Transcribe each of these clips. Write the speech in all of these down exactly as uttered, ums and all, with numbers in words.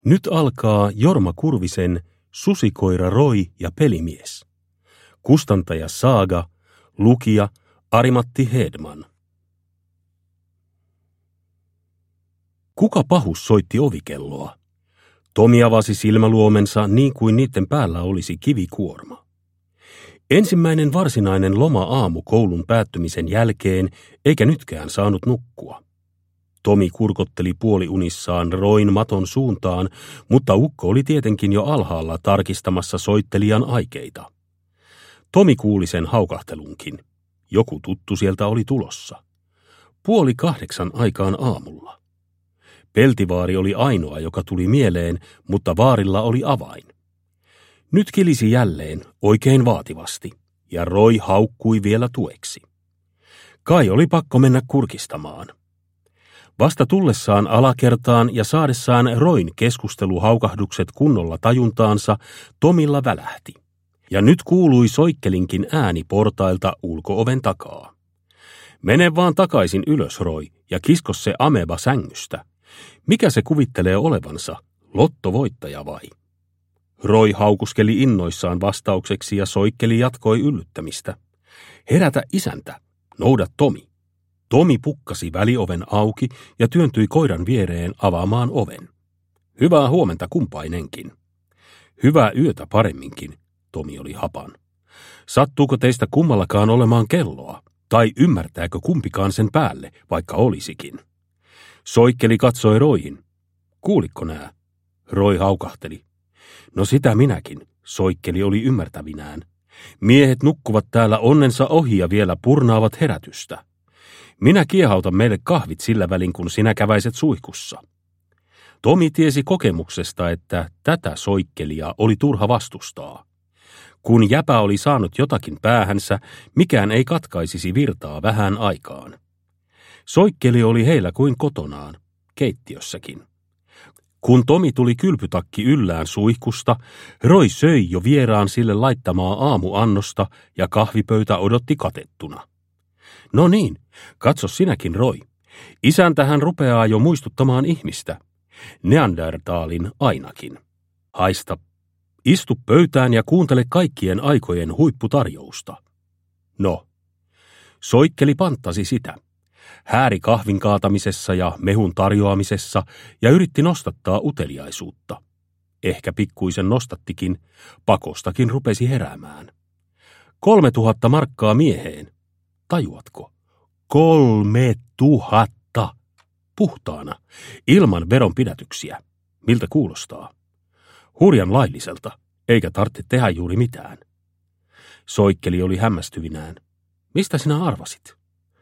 Nyt alkaa Jorma Kurvisen Susikoira Roy ja pelimies. Kustantaja Saaga, lukija Ari-Matti Hedman. Kuka pahus soitti ovikelloa? Tomi avasi silmäluomensa niin kuin niiden päällä olisi kivikuorma. Ensimmäinen varsinainen loma-aamu koulun päättymisen jälkeen, eikä nytkään saanut nukkua. Tomi kurkotteli puoliunissaan Roin maton suuntaan, mutta ukko oli tietenkin jo alhaalla tarkistamassa soittelijan aikeita. Tomi kuuli sen haukahtelunkin. Joku tuttu sieltä oli tulossa. Puoli kahdeksan aikaan aamulla. Peltivaari oli ainoa, joka tuli mieleen, mutta vaarilla oli avain. Nyt kilisi jälleen, oikein vaativasti, ja Roy haukkui vielä tueksi. Kai oli pakko mennä kurkistamaan. Vasta tullessaan alakertaan ja saadessaan Roin keskusteluhaukahdukset kunnolla tajuntaansa, Tomilla välähti. Ja nyt kuului Soikkelinkin ääni portailta ulko-oven takaa. Mene vaan takaisin ylös, Roy, ja kisko se ameba sängystä. Mikä se kuvittelee olevansa, lottovoittaja vai? Roy haukuskeli innoissaan vastaukseksi ja Soikkeli jatkoi yllyttämistä. Herätä isäntä, nouda Tomi. Tomi pukkasi välioven auki ja työntyi koiran viereen avaamaan oven. Hyvää huomenta kumpainenkin. Hyvää yötä paremminkin, Tomi oli hapan. Sattuuko teistä kummallakaan olemaan kelloa, tai ymmärtääkö kumpikaan sen päälle, vaikka olisikin? Soikkeli katsoi Roihin. Kuulikko nää? Roy haukahteli. No sitä minäkin, Soikkeli oli ymmärtävinään. Miehet nukkuvat täällä onnensa ohi ja vielä purnaavat herätystä. Minä kiehautan meille kahvit sillä välin, kun sinä käväiset suihkussa. Tomi tiesi kokemuksesta, että tätä Soikkelia oli turha vastustaa. Kun jäpä oli saanut jotakin päähänsä, mikään ei katkaisisi virtaa vähän aikaan. Soikkeli oli heillä kuin kotonaan, keittiössäkin. Kun Tomi tuli kylpytakki yllään suihkusta, Roy söi jo vieraan sille laittamaa aamuannosta ja kahvipöytä odotti katettuna. No niin, katso sinäkin, Roy. Isäntähän rupeaa jo muistuttamaan ihmistä. Neandertaalin ainakin. Haista. Istu pöytään ja kuuntele kaikkien aikojen huipputarjousta. No. Soikkeli panttasi sitä. Hääri kahvin kaatamisessa ja mehun tarjoamisessa ja yritti nostattaa uteliaisuutta. Ehkä pikkuisen nostattikin, pakostakin rupesi heräämään. Kolme tuhatta markkaa mieheen. Tajuatko? Kolme tuhatta. Puhtaana, ilman veronpidätyksiä. Miltä kuulostaa? Hurjan lailliselta, eikä tarvitse tehdä juuri mitään. Soikkeli oli hämmästyvinään. Mistä sinä arvasit?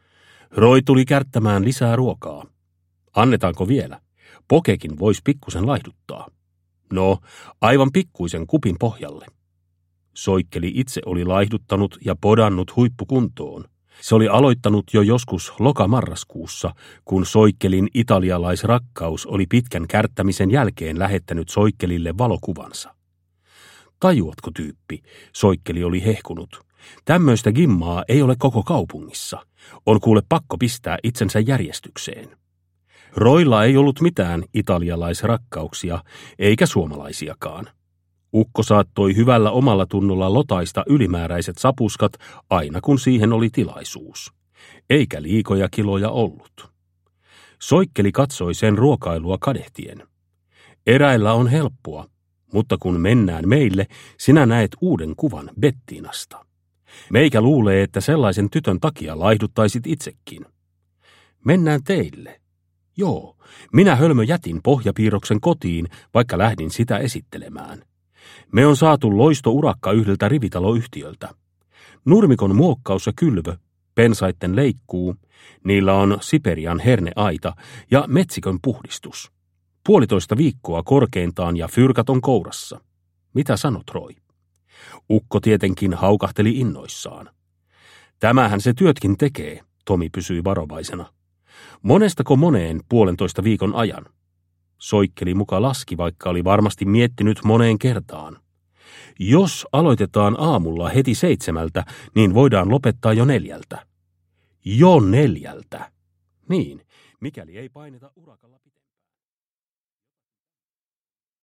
Roy tuli kärttämään lisää ruokaa. Annetaanko vielä? Pokekin voisi pikkusen laihduttaa. No, aivan pikkuisen kupin pohjalle. Soikkeli itse oli laihduttanut ja podannut huippukuntoon. Se oli aloittanut jo joskus loka-marraskuussa, kun Soikkelin italialaisrakkaus oli pitkän kärttämisen jälkeen lähettänyt Soikkelille valokuvansa. Tajuatko, tyyppi? Soikkeli oli hehkunut. Tämmöistä gimmaa ei ole koko kaupungissa. On kuule pakko pistää itsensä järjestykseen. Roilla ei ollut mitään italialaisrakkauksia, eikä suomalaisiakaan. Ukko saattoi hyvällä omalla tunnolla lotaista ylimääräiset sapuskat aina kun siihen oli tilaisuus. Eikä liikoja kiloja ollut. Soikkeli katsoi sen ruokailua kadehtien. Eräillä on helppoa, mutta kun mennään meille, sinä näet uuden kuvan Bettinasta. Meikä luulee, että sellaisen tytön takia laihduttaisit itsekin. Mennään teille. Joo, minä hölmö jätin pohjapiirroksen kotiin, vaikka lähdin sitä esittelemään. Me on saatu loistourakka yhdeltä rivitaloyhtiöltä. Nurmikon muokkaus ja kylvö, pensaitten leikkuu, niillä on Siperian herneaita ja metsikön puhdistus. Puolitoista viikkoa korkeintaan ja fyrkat on kourassa. Mitä sanot, Roy? Ukko tietenkin haukahteli innoissaan. Tämähän se työtkin tekee, Tomi pysyi varovaisena. Monestako moneen puolentoista viikon ajan? Soikkeli muka laski, vaikka oli varmasti miettinyt moneen kertaan. Jos aloitetaan aamulla heti seitsemältä, niin voidaan lopettaa jo neljältä. Jo neljältä. Niin, mikäli ei paineta urakalla pitää.